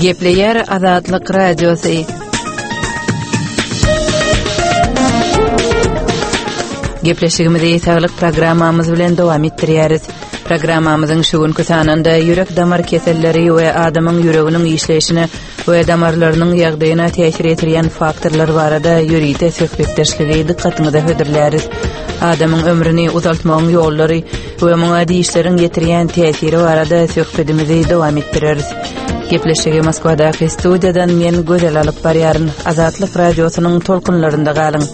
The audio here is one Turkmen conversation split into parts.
Gepleyer Azatlyk Radiosu. Gepleşigimizi sağlık programmamız bilen dowam etdirýäris. Programmamyzyň şu günkü sanynda ýürek damar keselleri we adamyň ýüreginiň işleýişine we damarlarynyň ýagdaýyna täsir etdirýän faktorlar barada ýüride söhbetdeşligi dikkatyňyza höderläris. Adamyň ömrüni uzaltmagyň ýollary we muňa diýişleriň getirýän täsiri barada söhbetimizi dowam etdireriz. Gepleşigi Moskvadaky studiýadan men gözel alyp barýaryn. Azatlyk radiosynyň tolkunlarynda galyň.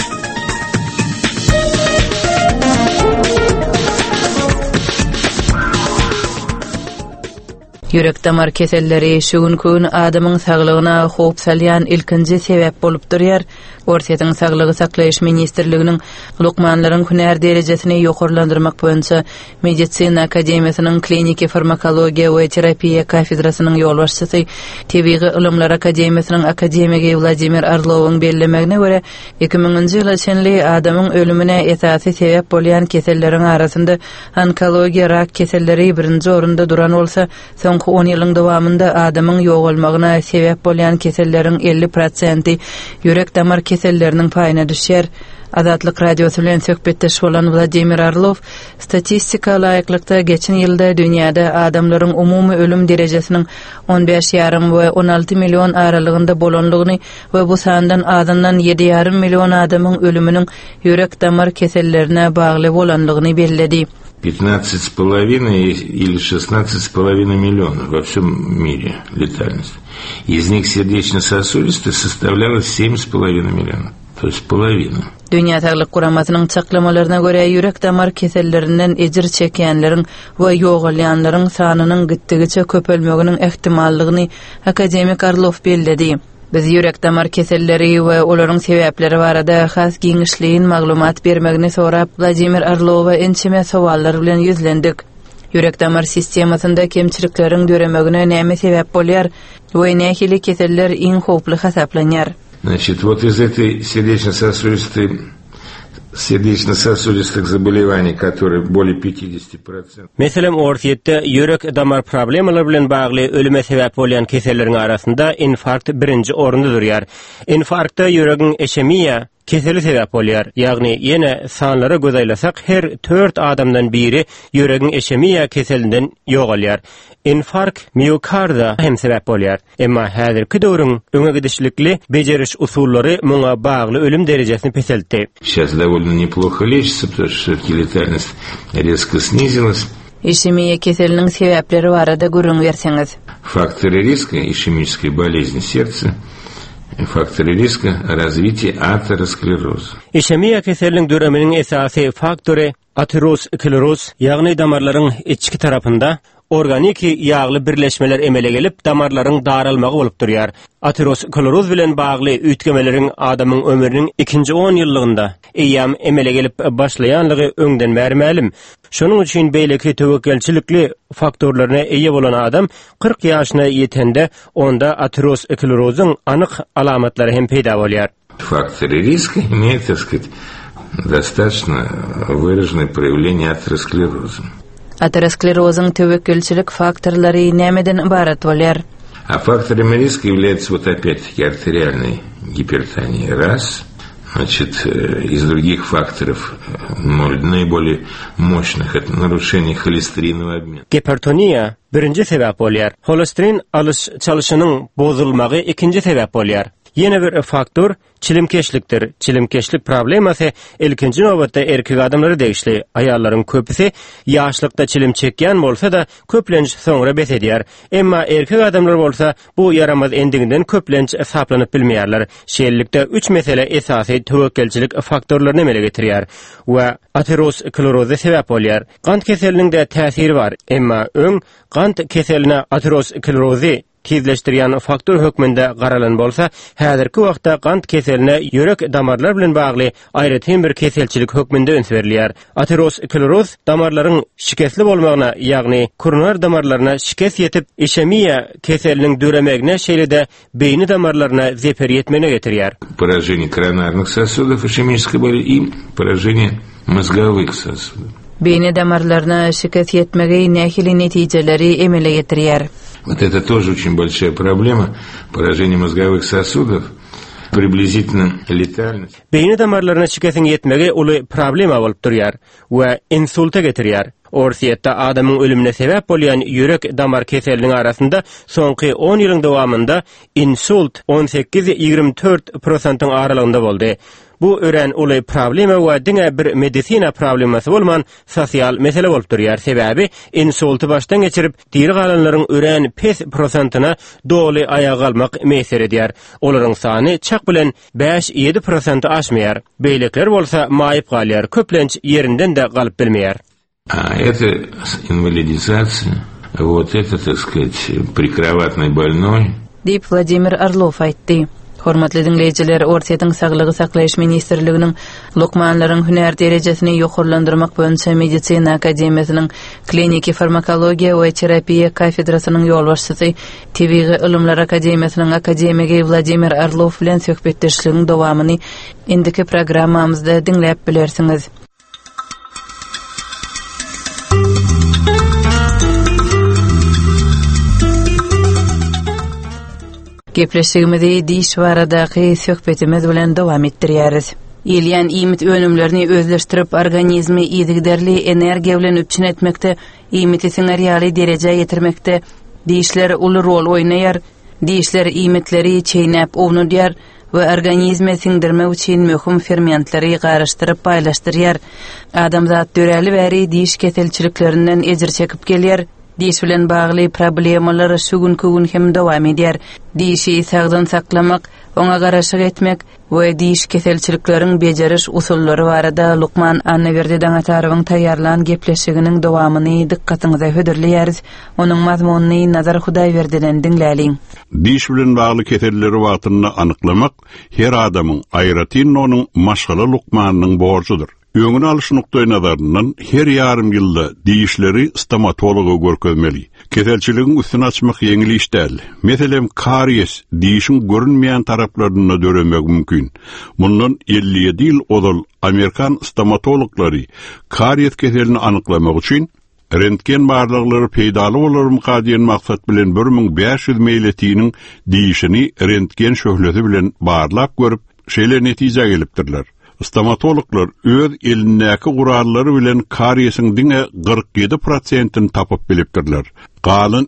Ýürek damar keselleri şu günkü adamyň saglygyna howp salýan ilkinji sebäp bolup durýar. Ortaýatyň saglygy saklaýyş ministrliginiň Lukmanlaryň hünär derejesini ýokarlandyrmak boýunça Medisina Akademiýasynyň kliniki farmakologiýa we terapiýa kafedrasynyň ýolbaşçysy, Tebigy Ilymlar Akademiýasynyň akademigi Vladimir Arlowyň bellemegine görä 2000-nji ýyla çenli adamyň ölümine esasy sebäp bolýan keselleriň arasynda onkologiýa rak keselleri birinji orunda duran bolsa, soňky 10 ýylyň dowamında adamyň ýogalmagyna sebäp bolýan keselleriň 50% ýürek damar keselleriniň paýyna düşýär. Azatlyk radiosu bilen söhbetdeş bolan Vladimir Arlov statistika laýyklykda geçen ýylda dünýäde adamlaryň umumy ölüm derejesiniň 15,5 we 16 million aralygynda bolanlygyny we bu sandan azyndan 7,5 million adamyň ölüminiň ýürek damar kesellerine bagly bolanlygyny bellädi. 15,5 или 16,5 миллионов во всем мире летальность. Из них сердечно-сосудистая составляла 7,5 миллионов. То есть половина. Dünya Sağlyk Guramasynyň çaklamalarına görä ýürek damar kesellerinden ejir çekýänleriň we ýogalýanlaryň sanynyň gitdigiçe köpelmeginiň ehtimallygyny akademik Arlov belledi. Biz ýürek damar keselleri we olaryň sebäpleri barada has giňişliğin maglumat bermegini sorap Vladimir Arlowa ençeme sowallar bilen ýüzlendik. Ýürek damar sistemasynda kemçilikleriň döremegine näme sebäp bolýar we nähili keseller iň howply hasaplanýar? Значит, вот из этой сердечно-сосудистых заболеваний, которые более 50%. Meselem ortaýetde ýürek damar problemleri bilen bagly ölüme sebäp bolýan keselleriň arasynda infarkt birinji orunda durýar. Infarktda ýüregiň eşemiýa keseli sebäp bolýar. Ýagny ýene sanlara göz aýlasak, her 4 adamdan biri ýüregiň eşemiýa keselinden ýogalýar. Infarkt miokarda hem sebäp bolýar. Emma häzirki döwrüň öňe gidişlikli bejeriş usullary muňa bagly ölüm derejesini peseltdi. Сейчас довольно неплохо лечится, потому что летальность резко снизилась. Ишемия keseliniň sebäpleri barada görüň berseňiz. Факторы риска ишемической болезни сердца, факторы риска развития атеросклероза. Ишемia keseliniň döreminiň esasy faktory ateroskleroz, ýagny damarlaryň içki tarapynda organik ýagly birleşmeler emele gelip damarlaryň daralmagy bolup durýar. Ateroskleroz bilen bagly üýtgemelerin adamyň ömrüniň 2-nji 10 ýyllygynda eýam emele gelip başlaýanlygy öňden bermälim. Şonuň üçin beýleki tewekkelçilikli faktorlaryna eýe bolan adam 40 ýaşyna ýetende onda aterosklerozyň anyk alamatlary hem peýda bolýar. Факторы риска имеют, так сказать, достаточно выраженное проявление атеросклероза. Aterosklerozyň tewekkelçilik faktorlary nämeden ibarat bolýar? А факторами риска является вот опять-таки артериальная гипертония. Раз. Значит, из других факторов наиболее мощных это нарушение холестеринового обмена. Hipertoniya birinji sebäp bolýar. Holesterin alış çalışynyň bozulmagy ikinji sebäp bolýar. Yine bir faktor çilimkeşlikdir. Çilimkeşlik problemasy ilkinji nowatda erkek adamlary degişli. Aýallaryň köpüsi ýaşlykda çilim çekýän bolsa da köplenç soňra besedýär. Emma erkek adamlar bolsa bu yaramaz endiginden köplenç saplanyp bilmeýärler. Şeýlelikde 3 mesele esasy tewekkelçilik faktorlaryny emele getirýär we ateroskleroza sebäp bolýar. Gant keseliniň de täsiri bar. Emma öň gant keseline aterosklerozy tizleştirýän faktor hökmünde garalan bolsa, häzirki wagtda gant keseline ýürek damarlar bilen bagly aýratyn bir keselçilik hökmünde öns berilýär. Ateroskleroz damarlaryň şikesli bolmagyna, ýagny koronar damarlaryna şikes ýetip, işemiýa keseliniň döremegine şeýlede beýni damarlaryna zeper ýetmegine getirýär. Поражение коронарных сосудов, ишемической боли и поражение mozgovых сосудов. Beýni damarlaryna şikes ýetmegi nähili netijeleri emele getirýär. Вот это тоже очень большая проблема. Поражение мозговых сосудов. Приблизительно летальность. Beyni damarlarına şikayetin yetmege ulu problema bolup durýar we insulta getirýär. Orsiýetde adamyň ölümine sebäp bolýan ýürek damar keselliginiň arasynda soňky 10 ýylyň dowamında insult 18-24% aralygynda boldy. Bu ören uly problema we diňe bir medisina problemasy bolman sosial mesele bolup durýar. Sebäbi insulty başdan geçirip diri galanlaryň ören pes prosentina doly ayağa galmak meser edýär. Olaryň sany çak bilen 5-7% aşmaýar. Beýlekler bolsa maýyp galýar, köplenç yerinden de galyp bilmeýär. А это инвалидизация, вот это, так сказать, прикроватный больной. Deyip Vladimir Arlov aýtdy. Hormatly dinleýijiler, Ortaýatyň Saglygy saklaýyş ministrliginiň lokmanlaryň hüner derejesini ýokarlandyrmak boýunça Medisina Akademiýasynyň kliniki farmakologiya we terapiýa kafedrasynyň ýolbaşçysy, Tebigy Ilmlar Akademiýasynyň akademigi Vladimir Arlov bilen söhbetdeşliginiň dowamyny indiki programmamyzda dinläp bilersiňiz. Gepleşigimizi diş baradaky söhbetimiz bilen dowam etdirýäris. Ýylýan iýmit önümlerini özleşdirip organizmi ýygyderli energiýa bilen üçin etmekde, iýmiti siňerýaly derejeye ýetirmekde dişler uly rol oýnaýar. Dişler iýmitleri çeýnäp ownudýar we organizme siňdirmek üçin möhüm fermentleri garaşdyryp paýlaşdyrýar. Adamzat döräli bäri diş keselçiliklerinden ejir çekip gelýär. Diş bilen bagly problemalar şugun gün hem dowam edýär. Dişi sagdan saklamak, oňa garaşyk etmek we diş keselçilikleriň bejeriş usullary barada Lukman Annaberdiň ataryň taýýarlan gepleşiginiň dowamyny dikkatiňize höderleýäris. Onuň mazmunyny Nazar Hudaýberdiň dinläliň. Diş bilen bagly keselleri watyny anyklamak her adamyň aýratyn onuň maşgala Lukmanyň borjudyr. Öňüne alyş nukdaý nazaryndan her ýarym ýylda dişleri stomatologa görkezmeli. Keselçiligiň üstüne açmak ýeňil iş däl. Meselem karies dişiň görünmeýän taraplaryna döremek mümkin. Mundan 57 ýyl odal Amerikan stomatologlary karies keselini anyklamak üçin rentgen barlyklary peýdaly bolarmy diýen maksat bilen 1500 meýletiniň dişini rentgen şöhleti bilen barlap görüp şeýle netije gelipdirler. Stomatologlar öz elindäki gurallary bilen kariesiň diňe 47%-ni tapyp bilipdirler. Galan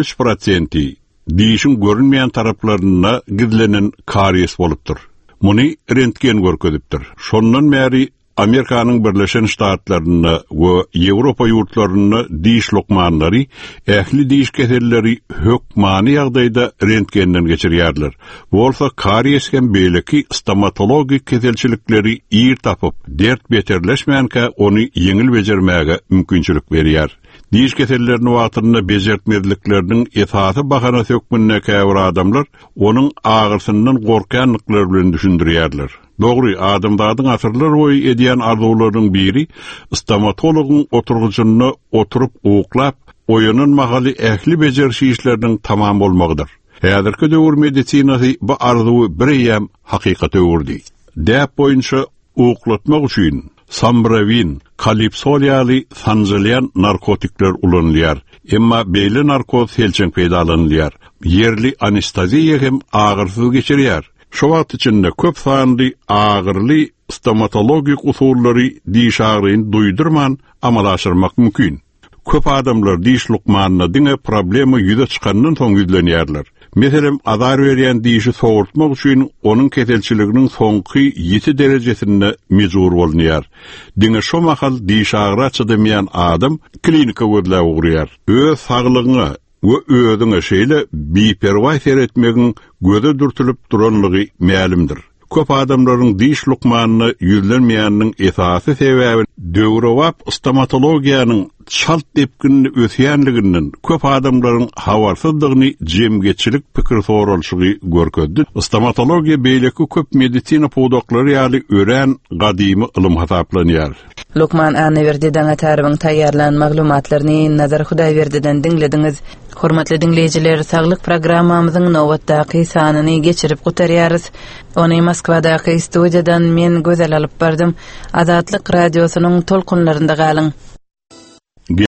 53% dişiň görünmeýän taraplaryna gizlenen karies bolupdyr. Muny rentgen görkezipdir. Şondan bäri Amerikanyň Birleşen Ştatlaryna we Ýewropa ýurtlaryna diş lokmanlary, ähli diş keselleri hökmany ýagdaýda rentgenden geçirýärler. Bolsa karies hem beýleki stomatologik keselçilikleri ýer tapyp, dert beterleşmänkä ony ýeňil bejermäge mümkinçilik berýär. Diş kesellerini watyryna bejertmezlikleriniň esasy bahana sökmünne käbir adamlar onuň agyrsyndan gorkanlyklar bilen düşündirýärler. Dogry, adamdadyň asyrlar boýy edýän arzularyň biri stomatologyň oturguçyny oturup uklap, oýanyň mahaly ähli bejerişi işleriniň tamam bolmagydyr. Häzirki döwür medisinasy bu arzuwy birýem hakykat öwürdi. Däp boýunça uklatmak üçin Sambravin, kalipsoliýaly sanjylýan narkotikler ulanylýar. Emma beýle narkoz helçeň peýdalanylýar. Yerli anesteziýa hem agyrsyz geçirýär. Şu wagt içinde köp sanly agyrly stomatologik usullary diş agryny duýdurman amalaşdyrmak mümkin. Köp adamlar diş lukmanyna diňe problemi ýüze çykandan soň ýüzlenýärler. Meselem azar berýän dişi sowurtmak üçin onuň keselçiliginiň soňky 7 derejesinde mejbur bolýar. Diňe şo mahal diş agyra çydamaýan adam klinika görläp ugrýar. Öz saglygyna we özüňe şeýle beperwa seretmegiň göze dürtülip duranlygy mälimdir. Köp adamlaryň diş lukmanyny ýüzlenmeýäniniň esasy sebäbi döwrewap stomatologiýanyň çalt depkinini ösýänliginden köp adamlaryň hawarsyzlygyny jemgetçilik pikir sorulşugy görkezdi. Stomatologiýa beýleki köp medisina podoklary ýaly ören gadymy ilim hasaplanýar. Lukman Annaberdiň ataryň taýýarlan maglumatlaryny Nazar Hudaýberdiň dinlediňiz. Hormatly dinleyijiler, saglyk programmamyzyň nowatdaky sanyny geçirip gutarýarys. Ony Moskwadaky studiýadan men gözel alyp bardym. Azatlyk radiosynyň tolkunlarynda galyň.